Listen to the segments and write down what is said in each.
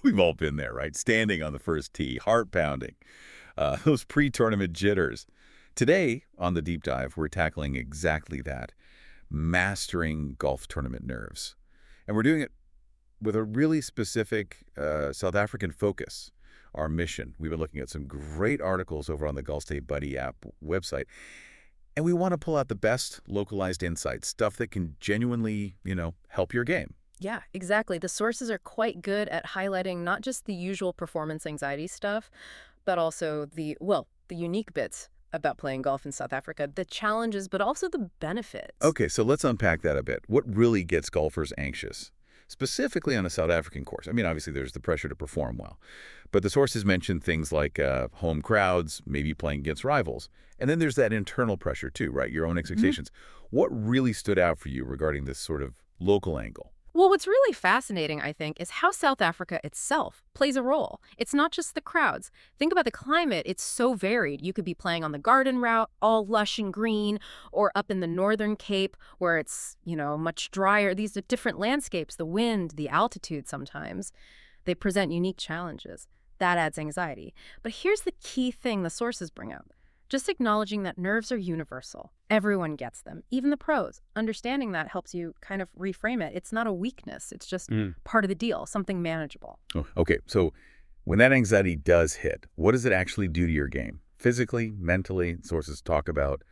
We've all been there, right? Standing on the first tee, heart pounding, those pre-tournament jitters. Today, on the deep dive, we're tackling exactly that, mastering golf tournament nerves. And we're doing it with a really specific South African focus, our mission. We've been looking at some great articles over on the Golf State Buddy app website, and we want to pull out the best localized insights, stuff that can genuinely, help your game. Yeah, exactly. The sources are quite good at highlighting not just the usual performance anxiety stuff, but also the unique bits about playing golf in South Africa, the challenges, but also the benefits. Okay, so let's unpack that a bit. What really gets golfers anxious? Specifically on a South African course. I mean, obviously there's the pressure to perform well, but the sources mention things like home crowds, maybe playing against rivals. And then there's that internal pressure too, right? Your own expectations. What really stood out for you regarding this sort of local angle? Well, what's really fascinating, I think, is how South Africa itself plays a role. It's not just the crowds. Think about the climate. It's so varied. You could be playing on the Garden Route, all lush and green, or up in the Northern Cape, where it's, much drier. These are different landscapes, the wind, the altitude sometimes. They present unique challenges. That adds anxiety. But here's the key thing the sources bring up. Just acknowledging that nerves are universal. Everyone gets them, even the pros. Understanding that helps you kind of reframe it. It's not a weakness. It's just part of the deal, something manageable. Oh, okay, so when that anxiety does hit, what does it actually do to your game? Physically, mentally, sources talk about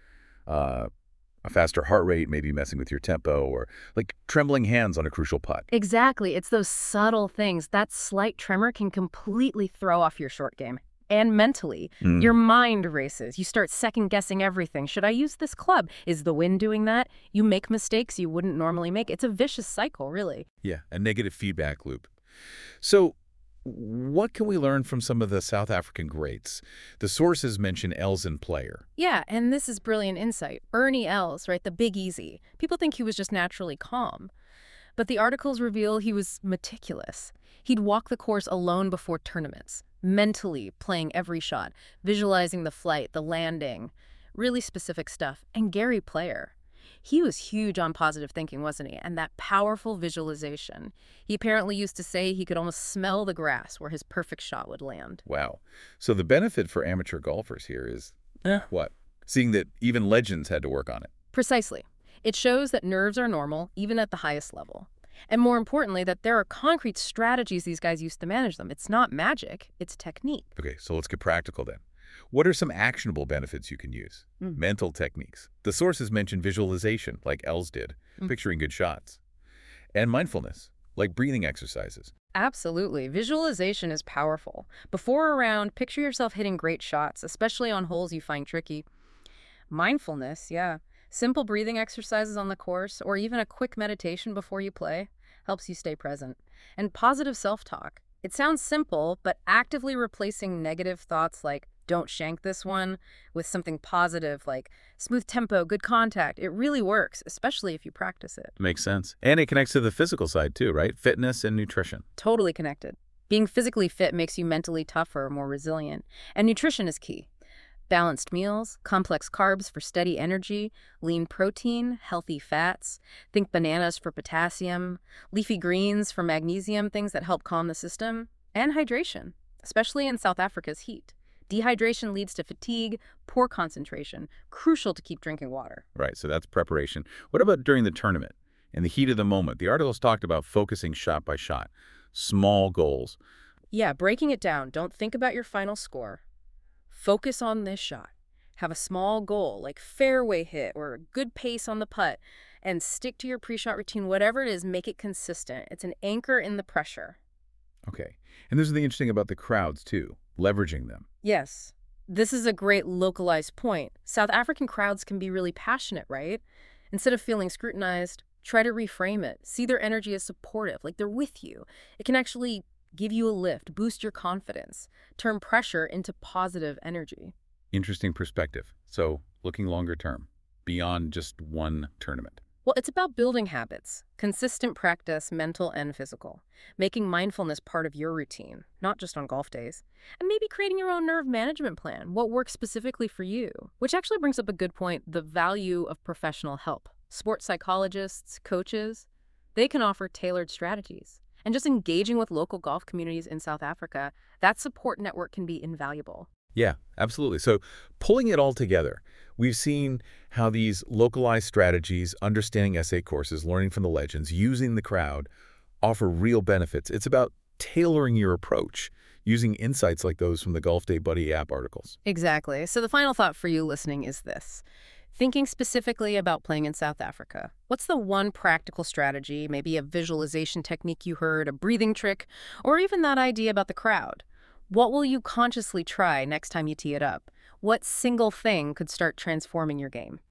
a faster heart rate, maybe messing with your tempo, or like trembling hands on a crucial putt. Exactly. It's those subtle things. That slight tremor can completely throw off your short game. And mentally, your mind races. You start second-guessing everything. Should I use this club? Is the wind doing that? You make mistakes you wouldn't normally make. It's a vicious cycle, really. Yeah, a negative feedback loop. So what can we learn from some of the South African greats? The sources mention Elzen Player. Yeah, and this is brilliant insight. Ernie Els, right, the Big Easy. People think he was just naturally calm. But the articles reveal he was meticulous. He'd walk the course alone before tournaments, mentally playing every shot, visualizing the flight, the landing, really specific stuff. And Gary Player, he was huge on positive thinking, wasn't he? And that powerful visualization. He apparently used to say he could almost smell the grass where his perfect shot would land. Wow. So the benefit for amateur golfers here is, what? Seeing that even legends had to work on it. Precisely. It shows that nerves are normal, even at the highest level. And more importantly, that there are concrete strategies these guys use to manage them. It's not magic, it's technique. Okay, so let's get practical then. What are some actionable benefits you can use? Mental techniques. The sources mention visualization, like Els did, picturing good shots. And mindfulness, like breathing exercises. Absolutely. Visualization is powerful. Before a round, picture yourself hitting great shots, especially on holes you find tricky. Mindfulness, yeah. Simple breathing exercises on the course, or even a quick meditation before you play, helps you stay present. And positive self-talk. It sounds simple, but actively replacing negative thoughts like, don't shank this one, with something positive like smooth tempo, good contact. It really works, especially if you practice it. Makes sense. And it connects to the physical side too, right? Fitness and nutrition. Totally connected. Being physically fit makes you mentally tougher, more resilient. And nutrition is key. Balanced meals, complex carbs for steady energy, lean protein, healthy fats. Think bananas for potassium, leafy greens for magnesium, things that help calm the system. And hydration, especially in South Africa's heat. Dehydration leads to fatigue, poor concentration, crucial to keep drinking water. Right, so that's preparation. What about during the tournament? In the heat of the moment, the articles talked about focusing shot by shot, small goals. Yeah, breaking it down. Don't think about your final score. Focus on this shot. Have a small goal, like fairway hit or a good pace on the putt, and stick to your pre-shot routine. Whatever it is, make it consistent. It's an anchor in the pressure. Okay, and this is the interesting about the crowds too, leveraging them. Yes, this is a great localized point. South African crowds can be really passionate, right? Instead of feeling scrutinized, try to reframe it. See their energy as supportive, like they're with you. It can actually give you a lift, boost your confidence, turn pressure into positive energy. Interesting perspective. So looking longer term, beyond just one tournament. Well, it's about building habits, consistent practice, mental and physical, making mindfulness part of your routine, not just on golf days, and maybe creating your own nerve management plan, what works specifically for you, which actually brings up a good point, the value of professional help. Sports psychologists, coaches, they can offer tailored strategies. And just engaging with local golf communities in South Africa, that support network can be invaluable. Yeah, absolutely. So pulling it all together, we've seen how these localized strategies, understanding essay courses, learning from the legends, using the crowd, offer real benefits. It's about tailoring your approach, using insights like those from the Golf Day Buddy app articles. Exactly. So the final thought for you listening is this. Thinking specifically about playing in South Africa, what's the one practical strategy, maybe a visualization technique you heard, a breathing trick, or even that idea about the crowd? What will you consciously try next time you tee it up? What single thing could start transforming your game?